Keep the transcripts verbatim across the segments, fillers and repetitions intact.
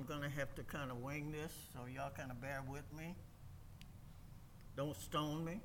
I'm going to have to kind of wing this, so y'all kind of bear with me. Don't stone me.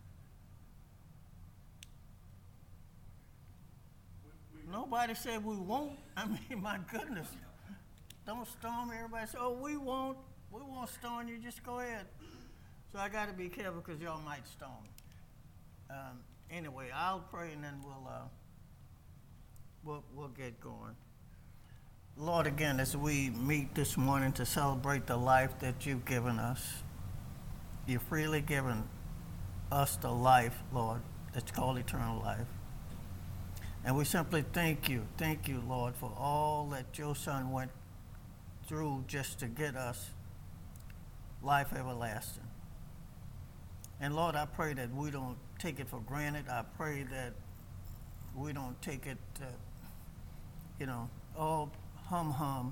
Nobody said we won't. I mean, my goodness. Don't stone me. Everybody say, oh, we won't. We won't stone you. Just go ahead. So I got to be careful because y'all might stone me. Um, anyway, I'll pray and then we'll, uh, we'll, we'll get going. Lord, again, as we meet this morning to celebrate the life that you've given us, you've freely given us the life, Lord, that's called eternal life. And we simply thank you, thank you, Lord, for all that your Son went through just to get us life everlasting. And Lord, I pray that we don't take it for granted. I pray that we don't take it, uh, you know, all hum hum.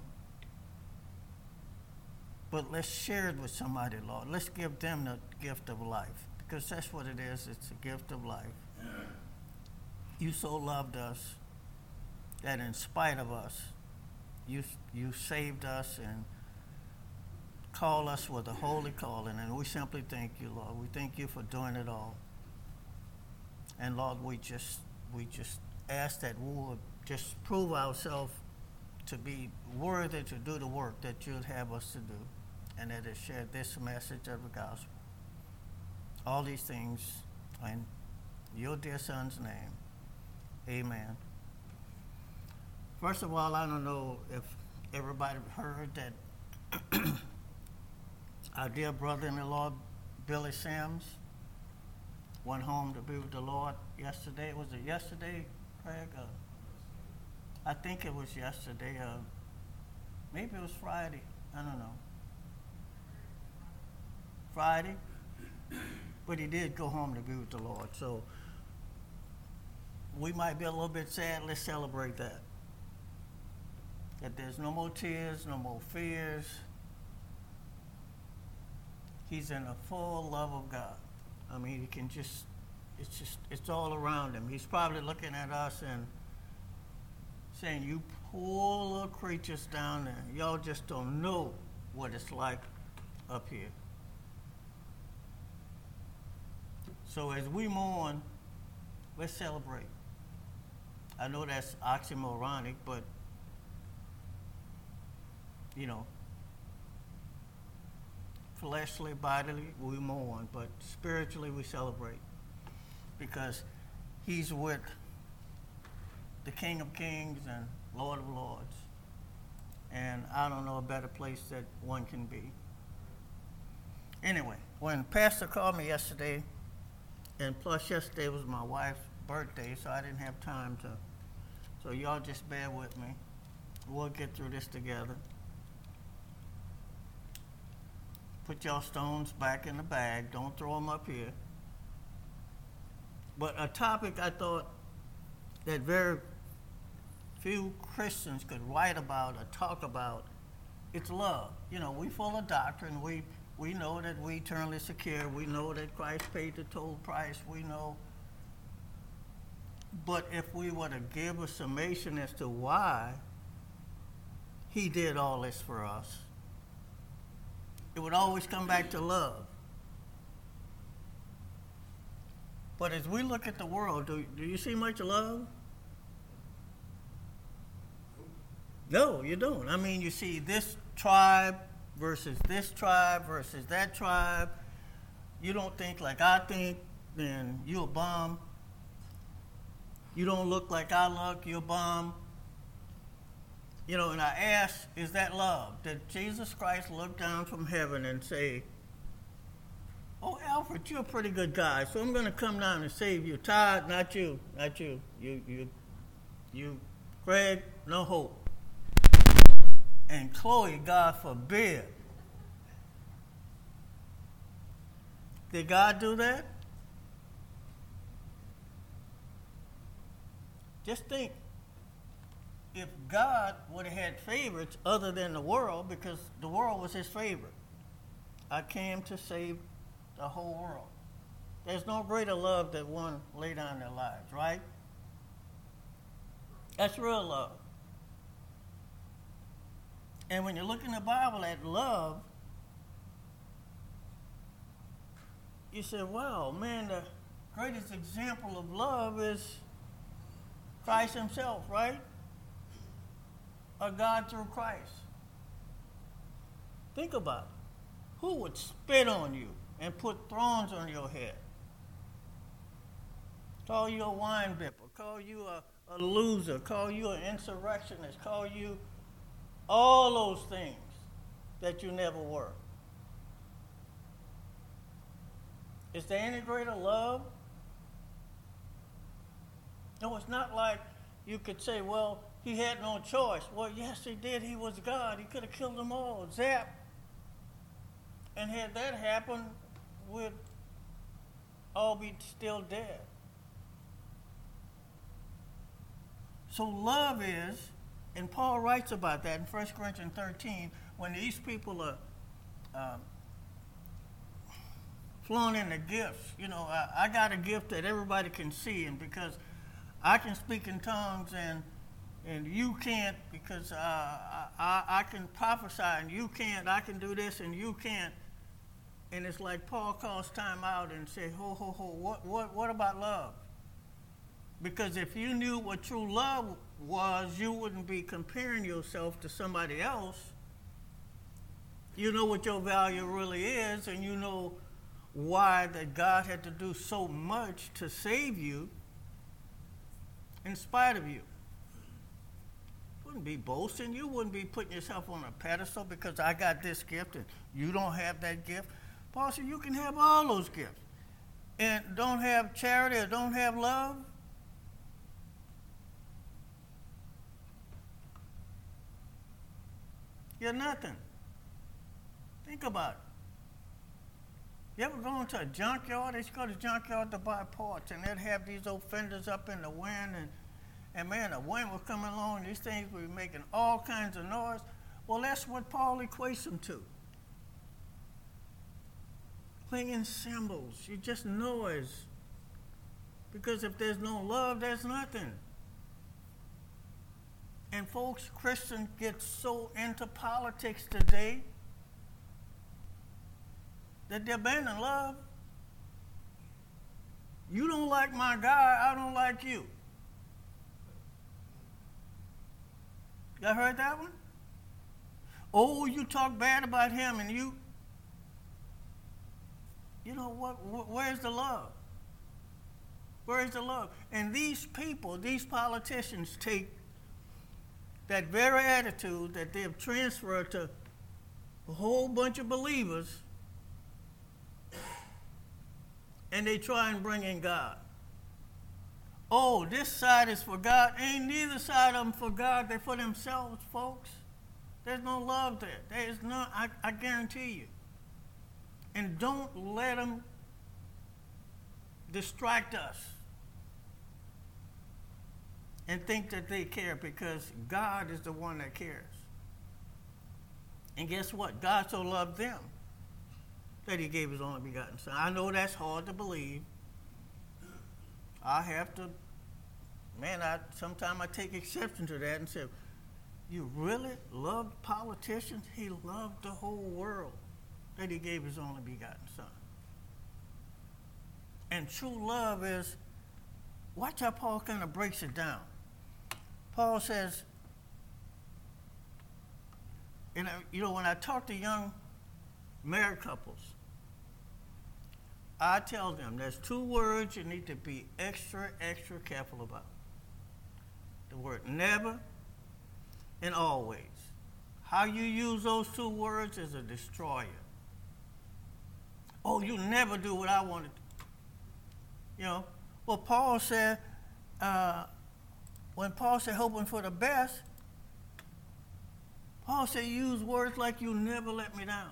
But let's share it with somebody, Lord. Let's give them the gift of life, because that's what it is. It's a gift of life. You so loved us that in spite of us, you you saved us and called us with a holy calling. And we simply thank you, Lord. We thank you for doing it all. And Lord, we just we just ask that we would just prove ourselves to be worthy to do the work that you'd have us to do, and that is share this message of the gospel. All these things in your dear Son's name. Amen. First of all, I don't know if everybody heard that our dear brother-in-law, Billy Sims, went home to be with the Lord yesterday. Was it yesterday, Craig? Uh, I think it was yesterday. Uh, maybe it was Friday. I don't know. Friday? But he did go home to be with the Lord. So we might be a little bit sad. Let's celebrate that. That there's no more tears, no more fears. He's in the full love of God. I mean, he can just, it's just, it's all around him. He's probably looking at us and saying, you poor little creatures down there. Y'all just don't know what it's like up here. So as we mourn, let's celebrate. I know that's oxymoronic, but, you know, fleshly, bodily, we mourn, but spiritually we celebrate, because he's with the King of Kings and Lord of Lords. And I don't know a better place that one can be. Anyway, when Pastor called me yesterday, and plus yesterday was my wife's birthday, so I didn't have time to, so y'all just bear with me. We'll get through this together. Put your stones back in the bag. Don't throw them up here. But a topic I thought that very few Christians could write about or talk about, it's love. You know, we full of doctrine. We we know that we eternally secure. We know that Christ paid the toll price. We know. But if we were to give a summation as to why he did all this for us, it would always come back to love. But as we look at the world, do, do you see much love? No, you don't. I mean, you see this tribe versus this tribe versus that tribe. You don't think like I think, then you a bum. You don't look like I look, you're a bum. You know, and I ask, is that love? Did Jesus Christ look down from heaven and say, oh, Alfred, you're a pretty good guy, so I'm going to come down and save you. Todd, not you, not you. You, you, you, Craig, no hope. And Chloe, God forbid. Did God do that? Just think, if God would have had favorites other than the world, because the world was his favorite. I came to save the whole world. There's no greater love than one lay down their lives, right? That's real love. And when you look in the Bible at love, you say, wow, man, the greatest example of love is Christ himself, right? Or God through Christ. Think about it. Who would spit on you and put thorns on your head? Call you a wine bibber, call you a, a loser, call you an insurrectionist, call you all those things that you never were. Is there any greater love? No, it's not like you could say, well, he had no choice. Well, yes, he did. He was God. He could have killed them all. Zap. And had that happened, we'd all be still dead. So love is, and Paul writes about that in First Corinthians thirteen, when these people are um, flaunting the gifts. You know, I, I got a gift that everybody can see, and because I can speak in tongues and and you can't, because uh, I, I, I can prophesy and you can't, I can do this and you can't. And it's like Paul calls time out and says, ho, ho, ho, what, what, what about love? Because if you knew what true love was, you wouldn't be comparing yourself to somebody else. You know what your value really is, and you know why that God had to do so much to save you in spite of you. You wouldn't be boasting. You wouldn't be putting yourself on a pedestal because I got this gift and you don't have that gift. Paul said you can have all those gifts and don't have charity or don't have love. You're nothing. Think about it. You ever go into a junkyard? They used to go to the junkyard to buy parts, and they'd have these old fenders up in the wind, and, and man, the wind was coming along, and these things were making all kinds of noise. Well, that's what Paul equates them to. Clinging cymbals, you just noise. Because if there's no love, there's nothing. And folks, Christians get so into politics today that they abandon love. You don't like my guy, I don't like you. Y'all heard that one? Oh, you talk bad about him and you, you know what, where's the love? Where's the love? And these people, these politicians take that very attitude that they have transferred to a whole bunch of believers, and they try and bring in God. Oh, this side is for God. Ain't neither side of them for God. They're for themselves, folks. There's no love there. There is none, I, I guarantee you. And don't let them distract us and think that they care, because God is the one that cares. And guess what? God so loved them that he gave his only begotten son. I know that's hard to believe. I have to, man, I sometimes I take exception to that and say, you really loved politicians? He loved the whole world that he gave his only begotten son. And true love is, watch how Paul kind of breaks it down. Paul says, you know, you know, when I talk to young married couples, I tell them there's two words you need to be extra, extra careful about. The word never and always. How you use those two words is a destroyer. Oh, you never do what I wanted to. You know, well, Paul said, uh, when Paul said hoping for the best, Paul said use words like you never let me down.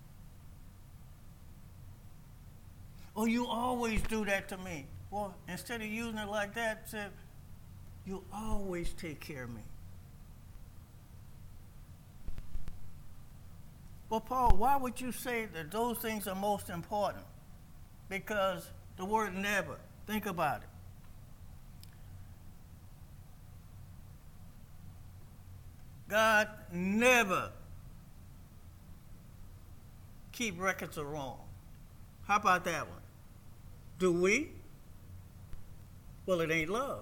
Or you always do that to me. Well, instead of using it like that, say, you always take care of me. Well, Paul, why would you say that those things are most important? Because the word never, think about it. God never keep records of wrong. How about that one? Do we? Well, it ain't love.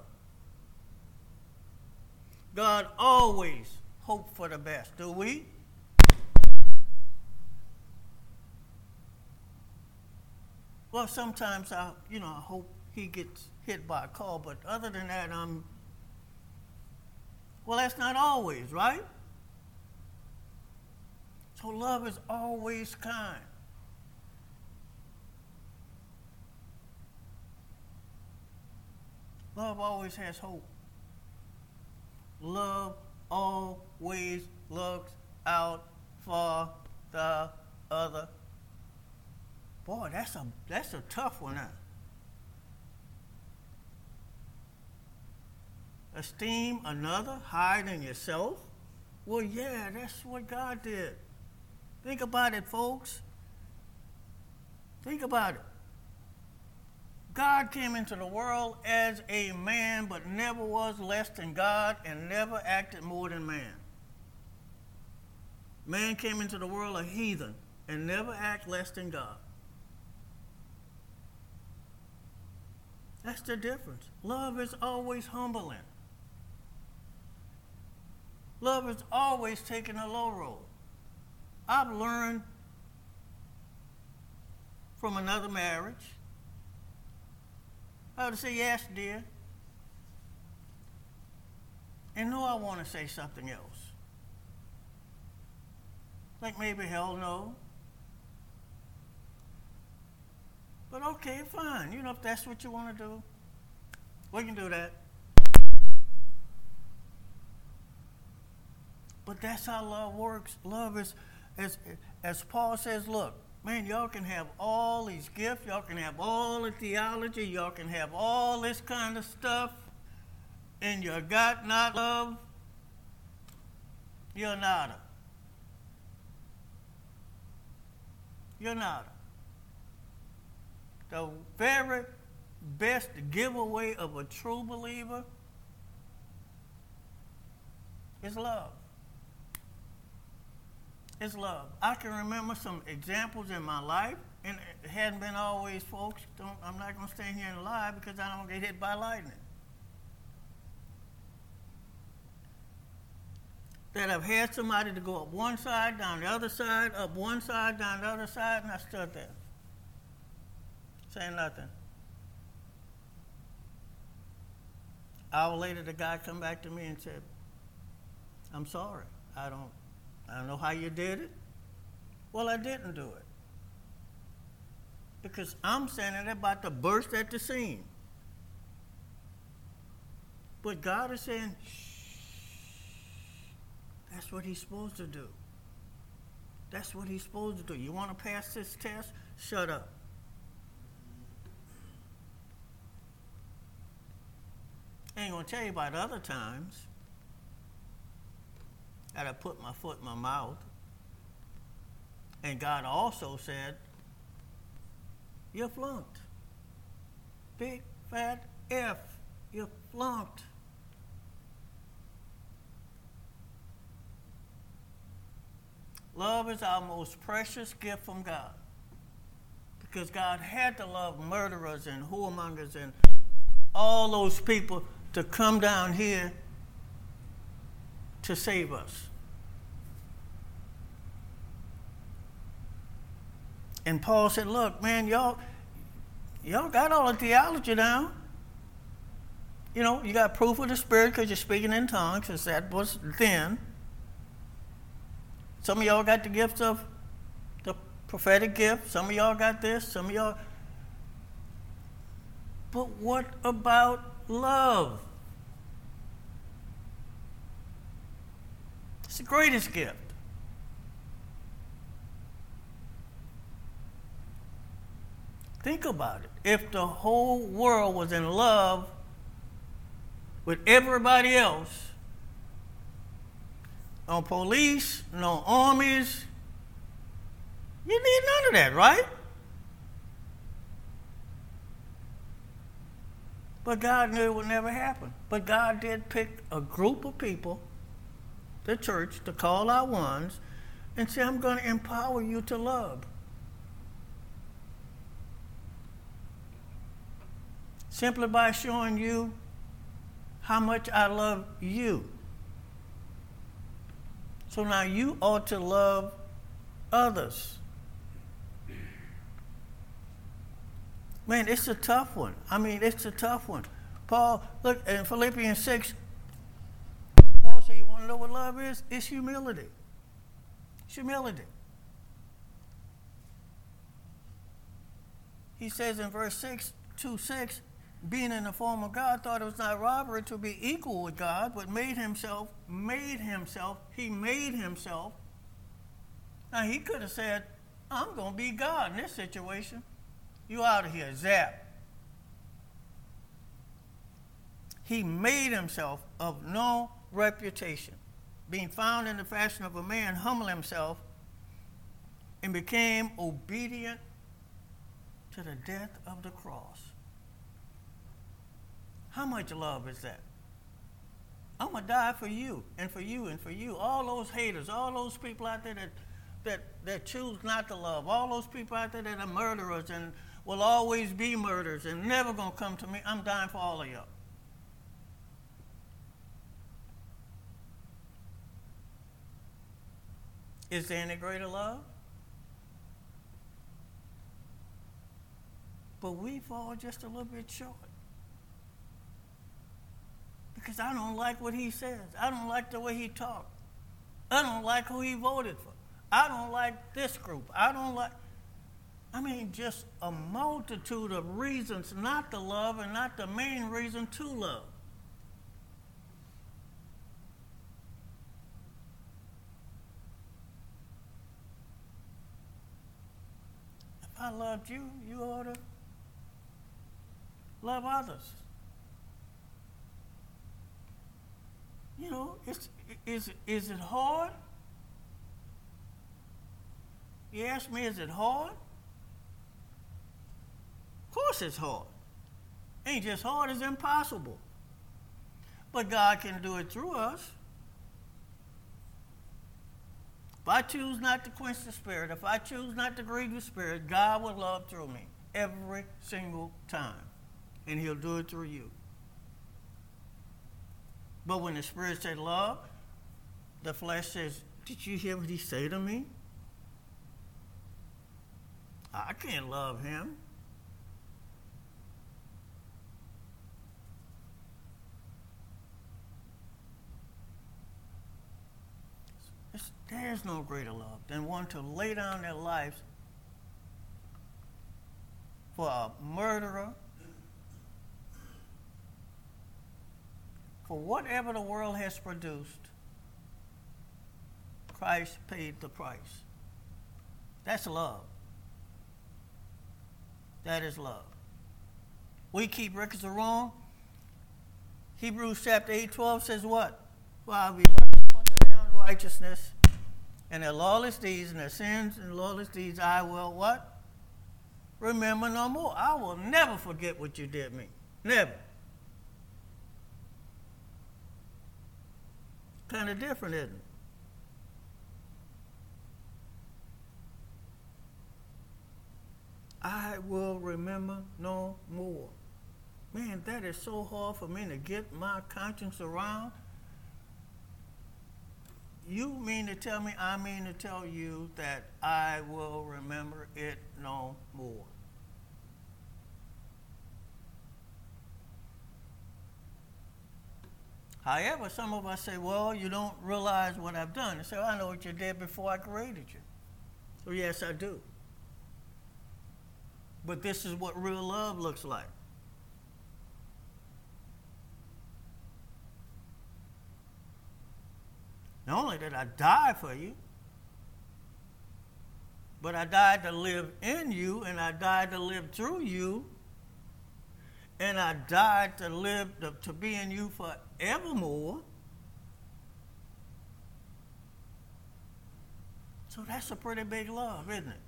God always hopes for the best. Do we? Well, sometimes I, you know, I hope he gets hit by a car, but other than that, I'm, well, that's not always, right? So love is always kind. Love always has hope. Love always looks out for the other. Boy, that's a that's a tough one, huh? Esteem another higher than yourself? Well, yeah, that's what God did. Think about it, folks. Think about it. God came into the world as a man, but never was less than God and never acted more than man. Man came into the world a heathen and never act less than God. That's the difference. Love is always humbling. Love is always taking a low road. I've learned from another marriage. I would say, yes, dear. And no, I want to say something else. Like maybe hell no. But okay, fine. You know, if that's what you want to do, we can do that. But that's how love works. Love is, as, as Paul says, look, man, y'all can have all these gifts. Y'all can have all the theology. Y'all can have all this kind of stuff. And you got not love, you're nada. You're nada. The very best giveaway of a true believer is love. It's love. I can remember some examples in my life, and it hadn't been always, folks. Don't, I'm not going to stand here and lie because I don't get hit by lightning. That I've had somebody to go up one side, down the other side, up one side, down the other side, and I stood there, saying nothing. Hour later, the guy come back to me and said, I'm sorry. I don't, I don't know how you did it. Well, I didn't do it. Because I'm standing there about to burst at the seam. But God is saying, shh. That's what he's supposed to do. That's what he's supposed to do. You want to pass this test? Shut up. I ain't going to tell you about other times that I put my foot in my mouth. And God also said, you flunked. Big, fat F. You flunked. Love is our most precious gift from God. Because God had to love murderers and whoremongers and all those people to come down here to save us. And Paul said, look, man, y'all, y'all got all the theology down. You know, you got proof of the Spirit because you're speaking in tongues, because that was then. Some of y'all got the gifts of the prophetic gift. Some of y'all got this. Some of y'all. But what about love? It's the greatest gift. Think about it. If the whole world was in love with everybody else, no police, no armies, you need none of that, right? But God knew it would never happen. But God did pick a group of people, the church, to call out ones, and say, I'm going to empower you to love. simply by showing you how much I love you. So now you ought to love others. Man, it's a tough one. I mean, it's a tough one. Paul, look, in Philippians six, Paul said, you want to know what love is? It's humility. It's humility. He says in verse six, two six, being in the form of God, thought it was not robbery to be equal with God, but made himself, made himself, he made himself. Now, he could have said, I'm going to be God in this situation. You out of here, zap. He made himself of no reputation, being found in the fashion of a man, humbled himself, and became obedient to the death of the cross. How much love is that? I'm going to die for you and for you and for you. All those haters, all those people out there that, that, that choose not to love, all those people out there that are murderers and will always be murderers and never going to come to me, I'm dying for all of y'all. Is there any greater love? But we fall just a little bit short. Because I don't like what he says. I don't like the way he talks. I don't like who he voted for. I don't like this group. I don't like, I mean, just a multitude of reasons not to love and not the main reason to love. If I loved you, you ought to love others. You know, it's, is, is it hard? You ask me, is it hard? Of course it's hard. Ain't just hard, it's impossible. But God can do it through us. If I choose not to quench the Spirit, if I choose not to grieve the Spirit, God will love through me every single time. And he'll do it through you. But when the Spirit said love, the flesh says, did you hear what he said to me? I can't love him. It's, there's no greater love than one to lay down their lives for a murderer, for whatever the world has produced. Christ paid the price. That's love. That is love. We keep records of wrong. Hebrews chapter eight twelve says what? While we learn to their unrighteousness and their lawless deeds and their sins and lawless deeds, I will what? Remember no more. I will never forget what you did me. Never. Kind of different, isn't it? I will remember no more. Man, that is so hard for me to get my conscience around. You mean to tell me, I mean to tell you that I will remember it no more. However, some of us say, well, you don't realize what I've done. They say, well, I know what you did before I created you. So yes, I do. But this is what real love looks like. Not only did I die for you, but I died to live in you, and I died to live through you, and I died to live, to, to be in you forevermore. So that's a pretty big love, isn't it?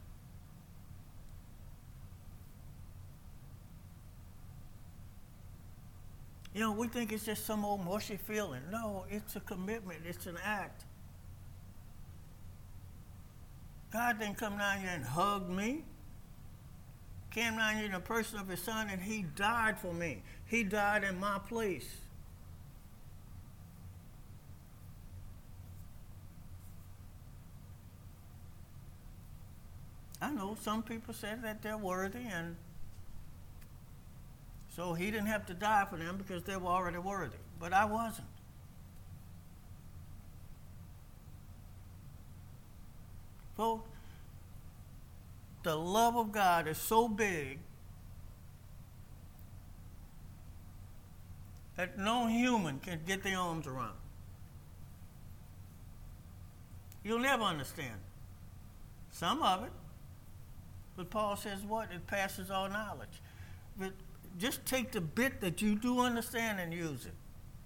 You know, we think it's just some old mushy feeling. No, it's a commitment. It's an act. God didn't come down here and hug me, came down here in the person of his son, and he died for me. He died in my place. I know some people said that they're worthy, and so he didn't have to die for them because they were already worthy. But I wasn't. Folks, the love of God is so big that no human can get their arms around. You'll never understand some of it. But Paul says what? It passes all knowledge. But just take the bit that you do understand and use it.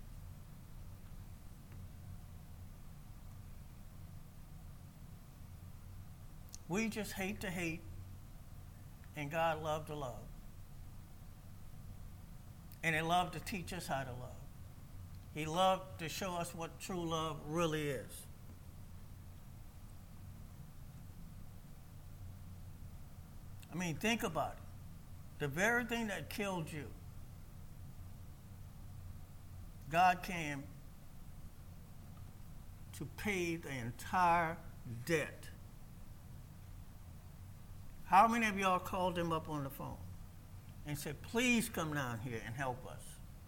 We just hate to hate, and God loved to love. And he loved to teach us how to love. He loved to show us what true love really is. I mean, think about it. The very thing that killed you, God came to pay the entire debt. How many of y'all called him up on the phone and said, please come down here and help us?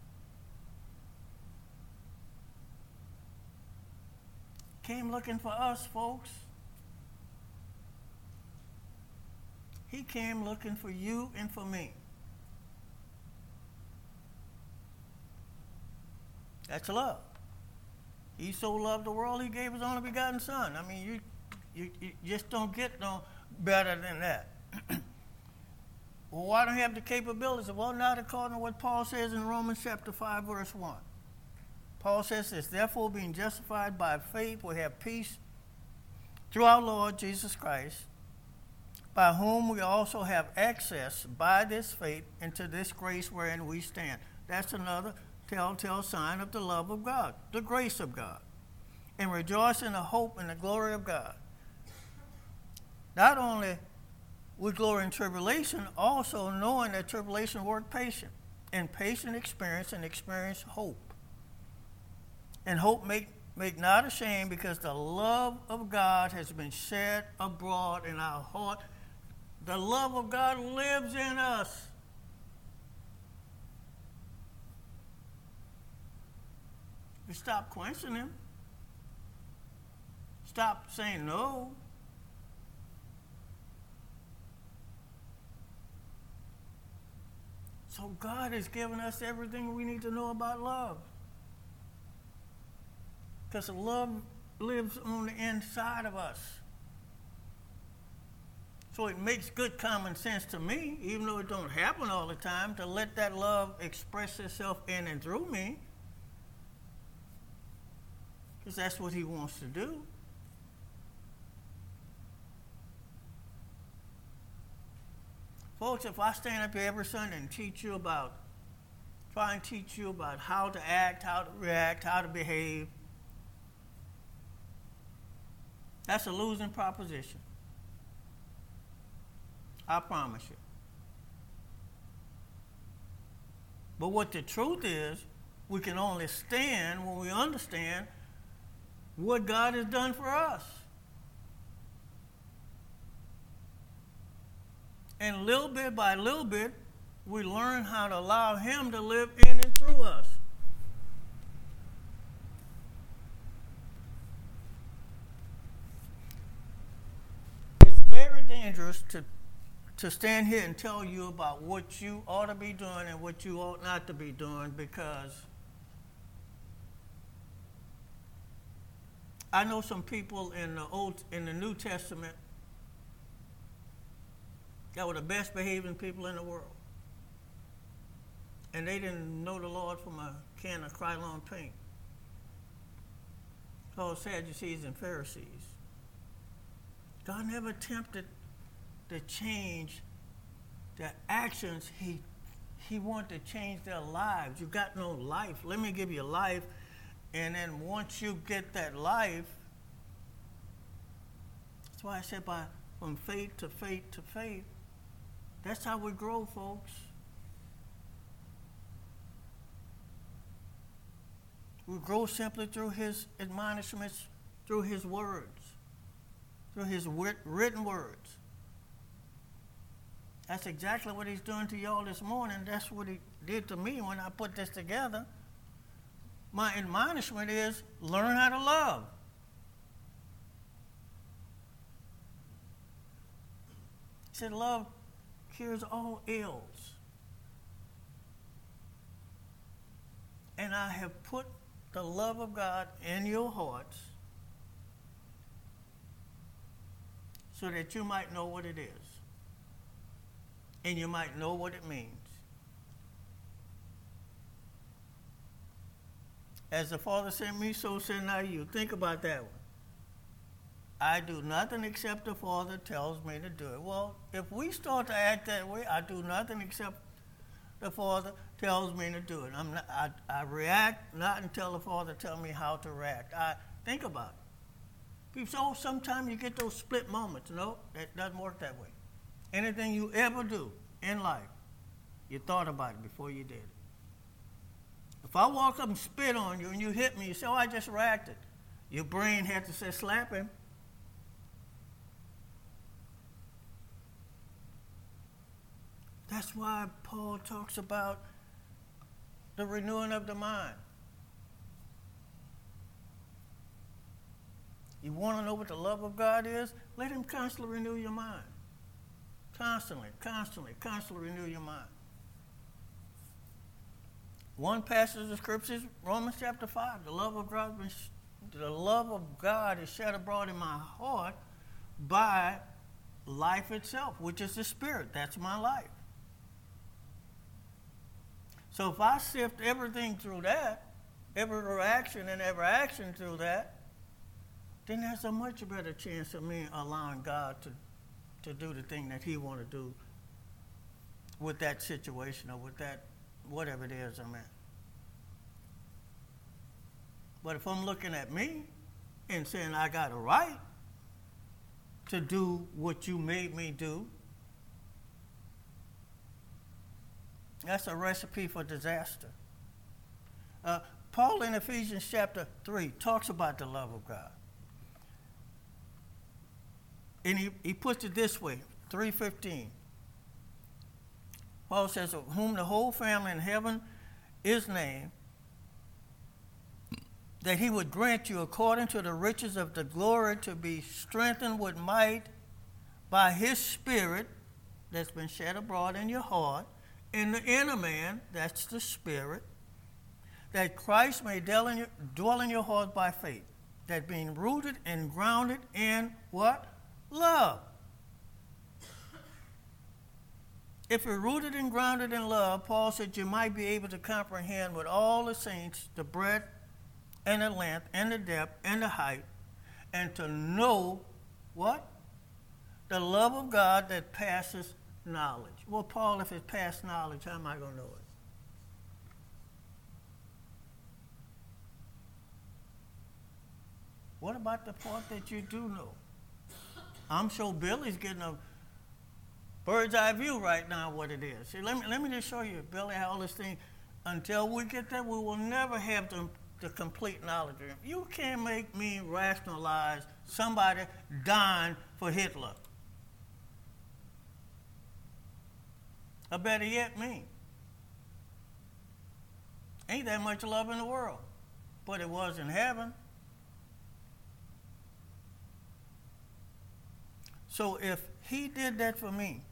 Came looking for us, folks. He came looking for you and for me. That's love. He so loved the world, he gave his only begotten son. I mean, you, you, you just don't get no better than that. Well, why don't you have the capabilities? Well, not according to what Paul says in Romans chapter five, verse one. Paul says this, therefore, being justified by faith, we have peace through our Lord Jesus Christ, by whom we also have access by this faith into this grace wherein we stand. That's another telltale sign of the love of God, the grace of God. And rejoice in the hope and the glory of God. Not only we glory in tribulation, also knowing that tribulation work patient, and patient experience, and experience hope. And hope make, make not ashamed, because the love of God has been shed abroad in our heart. The love of God lives in us. You stop quenching him. Stop saying no. So God has given us everything we need to know about love. Because love lives on the inside of us. So it makes good common sense to me, even though it don't happen all the time, to let that love express itself in and through me. Because that's what he wants to do. Folks, if I stand up here every Sunday and teach you about, try and teach you about how to act, how to react, how to behave, that's a losing proposition. I promise you. But what the truth is, we can only stand when we understand what God has done for us. And little bit by little bit, we learn how to allow him to live in and through us. It's very dangerous to to stand here and tell you about what you ought to be doing and what you ought not to be doing, because I know some people in the old in the New Testament that were the best behaving people in the world. And they didn't know the Lord from a can of Krylon paint. Called Sadducees and Pharisees. God never attempted to change their actions. He he wanted to change their lives. You got no life. Let me give you life. And then once you get that life, that's why I said by from faith to faith to faith, That's how we grow, folks. We grow simply through his admonishments, through his words, through his written words. That's exactly what he's doing to y'all this morning. That's what he did to me when I put this together. My admonishment is learn how to love. He said love cures all ills. And I have put the love of God in your hearts so that you might know what it is. And you might know what it means. As the Father sent me, so send I you. Think about that one. I do nothing except the Father tells me to do it. Well, if we start to act that way, I do nothing except the Father tells me to do it. I'm not, I, I react not until the Father tells me how to react. I think about it. People say, oh, sometimes you get those split moments. No, that doesn't work that way. Anything you ever do in life, you thought about it before you did it. If I walk up and spit on you and you hit me, you say, oh, I just reacted. Your brain had to say, slap him. That's why Paul talks about the renewing of the mind. You want to know what the love of God is? Let him constantly renew your mind. Constantly, constantly, constantly renew your mind. One passage of scripture is Romans chapter five. The love of God, the love of God is shed abroad in my heart by life itself, which is the Spirit. That's my life. So if I sift everything through that, every reaction and every action through that, then there's a much better chance of me allowing God to, to do the thing that he want to do with that situation or with that, whatever it is I'm at. But if I'm looking at me and saying I got a right to do what you made me do, that's a recipe for disaster. Uh, Paul in Ephesians chapter three talks about the love of God. And he, he puts it this way, three fifteen. Paul says, of whom the whole family in heaven is named, that he would grant you according to the riches of the glory to be strengthened with might by his Spirit that's been shed abroad in your heart, in the inner man, that's the Spirit, that Christ may dwell in your, dwell in your heart by faith, that being rooted and grounded in what? Love. If you're rooted and grounded in love, Paul said you might be able to comprehend with all the saints the breadth and the length and the depth and the height, and to know what? The love of God that passes knowledge. Well, Paul, if it's past knowledge, how am I going to know it? What about the part that you do know? I'm sure Billy's getting a bird's eye view right now of what it is. See, let me, let me just show you, Billy, how this thing, until we get there, we will never have the, the complete knowledge of him. You can't make me rationalize somebody dying for Hitler. Or better yet, me. Ain't that much love in the world. But it was in heaven. So if he did that for me,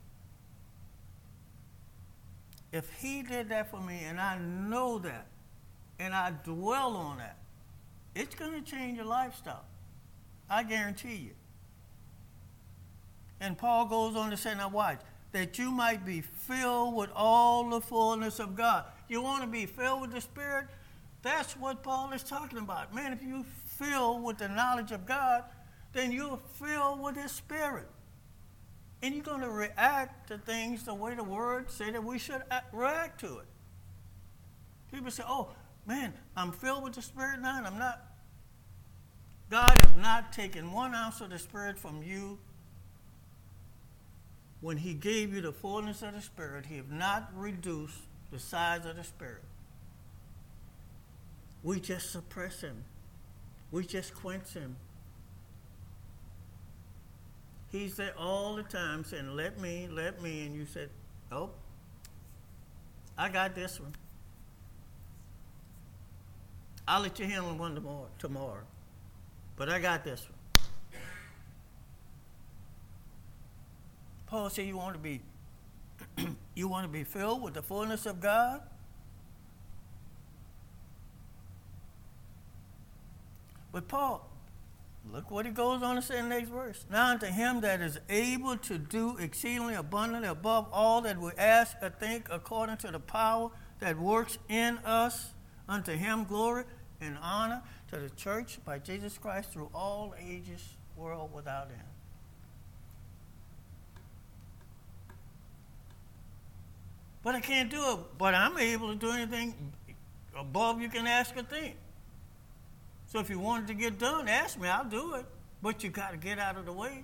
if he did that for me, and I know that, and I dwell on that, it's going to change your lifestyle. I guarantee you. And Paul goes on to say, now watch, that you might be filled with all the fullness of God. You want to be filled with the Spirit? That's what Paul is talking about. Man, if you fill with the knowledge of God, then you're filled with his Spirit. And you're going to react to things the way the Word say that we should act, react to it. People say, oh, man, I'm filled with the Spirit now, and I'm not. God has not taken one ounce of the Spirit from you when he gave you the fullness of the Spirit, he have not reduced the size of the Spirit. We just suppress him. We just quench him. He's there all the time saying, let me, let me. And you said, oh, I got this one. I'll let you handle one tomorrow, tomorrow. But I got this one. Paul said you want to be you want to be filled with the fullness of God? But Paul, look what he goes on to say in the next verse. Now unto him that is able to do exceedingly abundantly above all that we ask or think according to the power that works in us, unto him glory and honor to the church by Jesus Christ through all ages, world without end. But I can't do it. But I'm able to do anything above you can ask or think. So if you wanted to get done, ask me, I'll do it. But you got to get out of the way.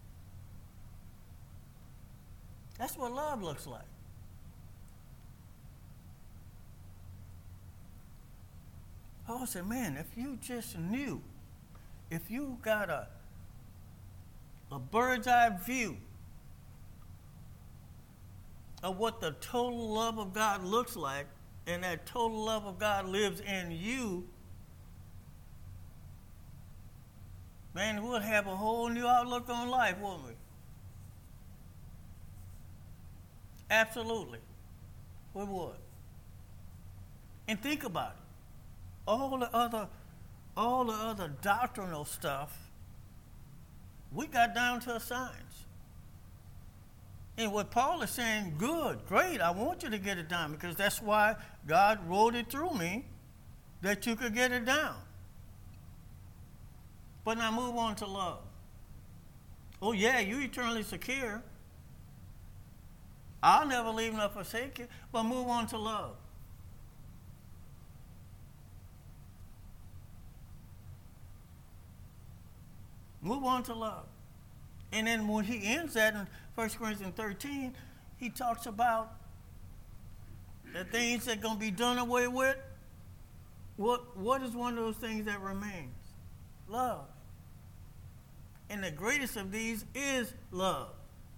That's what love looks like. Paul said, man, if you just knew, if you got a, a bird's eye view of what the total love of God looks like, and that total love of God lives in you, man, we'll have a whole new outlook on life, won't we? Absolutely. We would. And think about it. All the other, all the other doctrinal stuff, we got down to a science. And what Paul is saying, good, great, I want you to get it down, because that's why God wrote it through me, that you could get it down. But now move on to love. Oh yeah, you eternally secure. I'll never leave nor forsake you, but move on to love. Move on to love. And then when he ends that in First Corinthians thirteen, he talks about the things that are going to be done away with. What, what is one of those things that remains? Love. And the greatest of these is love.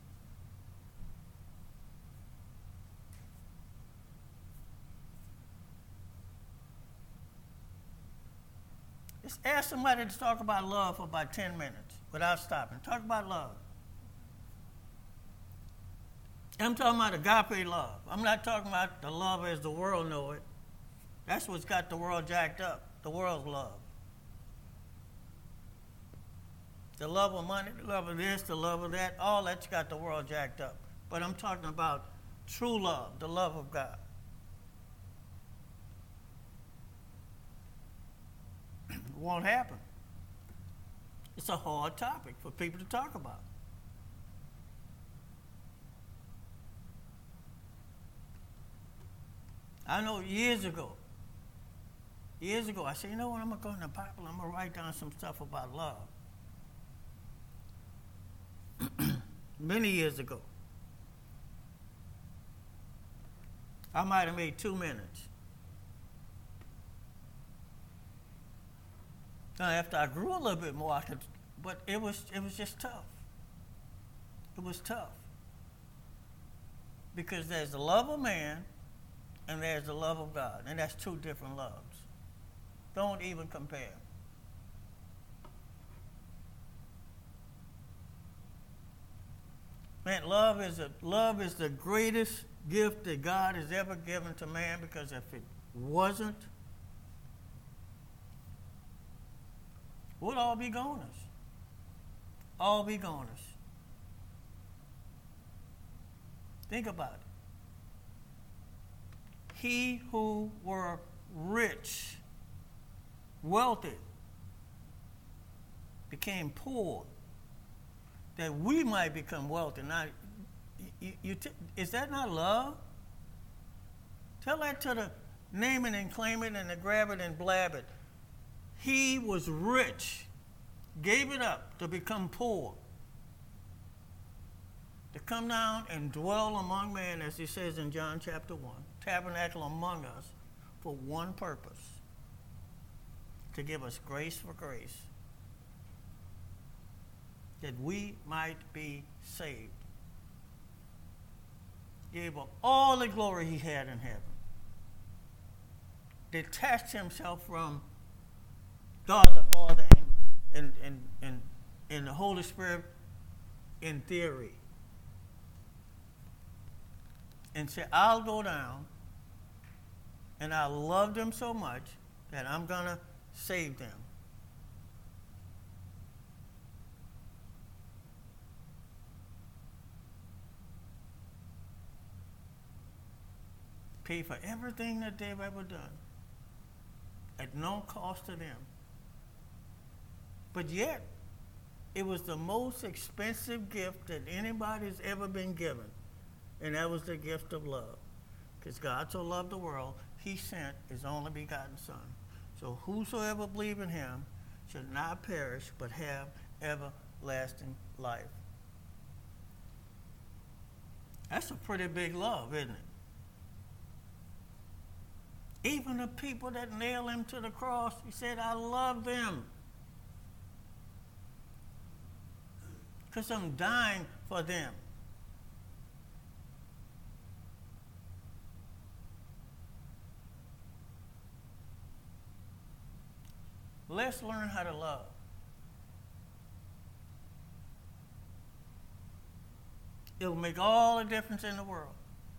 Just ask somebody to talk about love for about ten minutes without stopping. Talk about love. I'm talking about agape love. I'm not talking about the love as the world know it. That's what's got the world jacked up, the world's love. The love of money, the love of this, the love of that, all that's got the world jacked up. But I'm talking about true love, the love of God. It won't happen. It's a hard topic for people to talk about. I know years ago, years ago, I said, you know what, I'm going to go in the Bible, I'm going to write down some stuff about love. Many years ago. I might have made two minutes. Now, after I grew a little bit more, I could, but it was it was just tough. It was tough. Because there's the love of man and there's the love of God. And that's two different loves. Don't even compare. Man, love is a love is the greatest gift that God has ever given to man, because if it wasn't, we'd all be goners. All be goners. Think about it. He who were rich, wealthy, became poor, that we might become wealthy. Now, you, you t- is that not love? Tell that to the name it and claim it and the grab it and blab it. He was rich, gave it up to become poor. to come down and dwell among men, as he says in John chapter one, tabernacle among us for one purpose, to give us grace for grace, that we might be saved. Gave up all the glory he had in heaven, detached himself from God the Father and, and, and, and, and the Holy Spirit in theory, and said, I'll go down, and I love them so much that I'm going to save them. Pay for everything that they've ever done at no cost to them. But yet, it was the most expensive gift that anybody's ever been given, and that was the gift of love. Because God so loved the world, he sent his only begotten Son. So whosoever believes in him should not perish, but have everlasting life. That's a pretty big love, isn't it? Even the people that nailed him to the cross, he said, I love them. Because I'm dying for them. Let's learn how to love. It'll make all the difference in the world.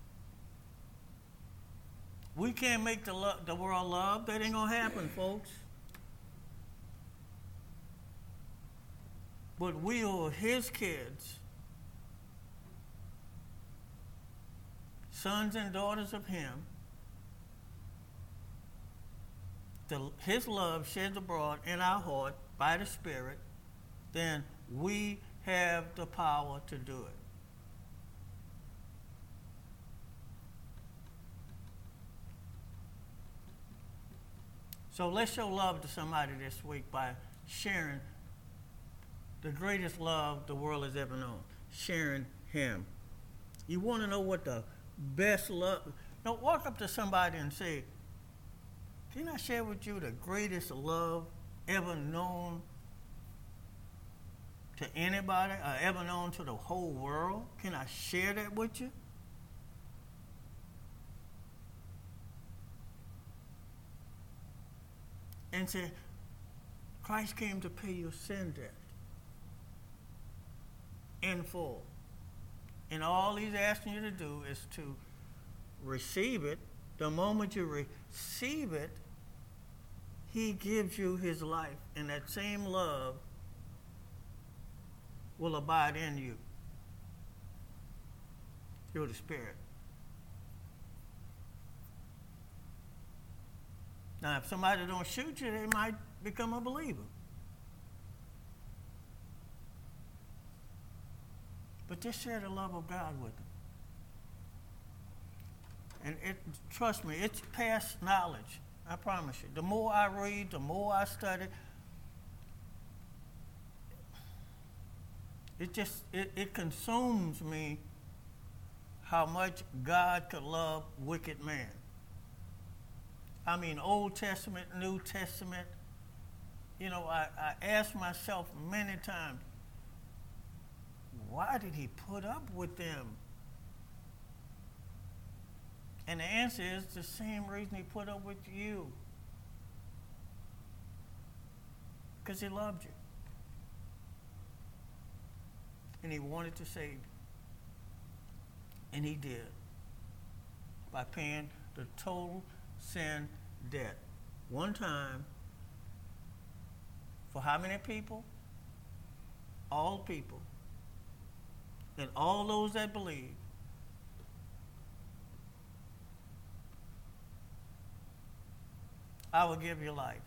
We can't make the, lo- the world love. That ain't going to happen, folks. But we are his kids, sons and daughters of him. The, his love sheds abroad in our heart by the Spirit, then we have the power to do it. So let's show love to somebody this week by sharing the greatest love the world has ever known, sharing him. You want to know what the best love... Now walk up to somebody and say, can I share with you the greatest love ever known to anybody or ever known to the whole world? Can I share that with you? And say, Christ came to pay your sin debt in full. And all he's asking you to do is to receive it. The moment you receive it, he gives you his life. And that same love will abide in you through the Spirit. Now, if somebody don't shoot you, they might become a believer. But just share the love of God with them. And it, trust me, it's past knowledge. I promise you. The more I read, the more I study, it just, it, it consumes me how much God could love wicked man. I mean, Old Testament, New Testament. You know, I, I ask myself many times, why did he put up with them? And the answer is the same reason he put up with you. Because he loved you. And he wanted to save you. And he did. By paying the total sin debt. One time. For how many people? All people. And all those that believe. I will give you life.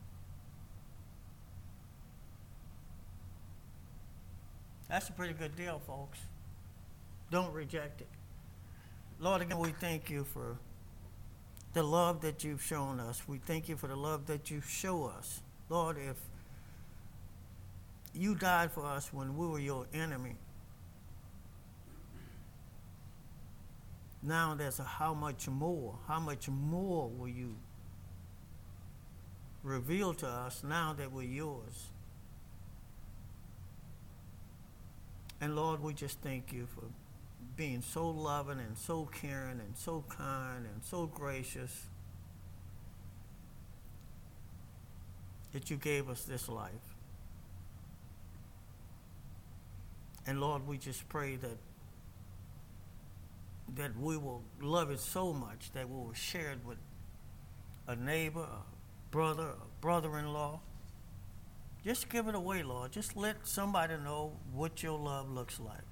That's a pretty good deal, folks. Don't reject it. Lord, again, we thank you for the love that you've shown us. We thank you for the love that you show us. Lord, if you died for us when we were your enemy, Now there's a how much more, how much more will you reveal to us now that we're yours? And Lord, we just thank you for being so loving and so caring and so kind and so gracious that you gave us this life. And Lord, we just pray that that we will love it so much that we will share it with a neighbor, a brother, a brother-in-law. Just give it away, Lord. Just let somebody know what your love looks like.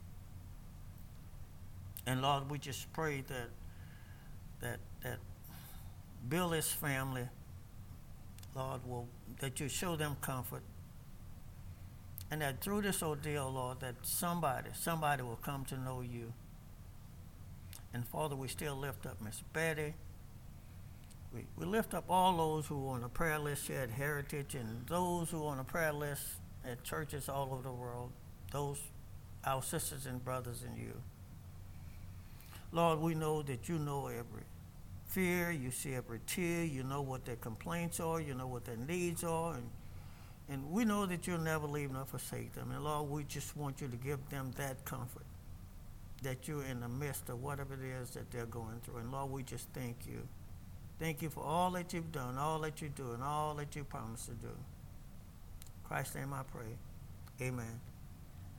And Lord, we just pray that that that Billy's family, Lord, will that you show them comfort. And that through this ordeal, Lord, that somebody, somebody will come to know you. And Father, we still lift up Miss Betty. We, we lift up all those who are on the prayer list here at Heritage and those who are on the prayer list at churches all over the world, those, our sisters and brothers in you. Lord, we know that you know every fear, you see every tear, you know what their complaints are, you know what their needs are, and, and we know that you'll never leave nor forsake them. And Lord, we just want you to give them that comfort, that you're in the midst of whatever it is that they're going through. And Lord, we just thank you. Thank you for all that you've done, all that you do, and all that you promised to do. In Christ's name I pray. Amen.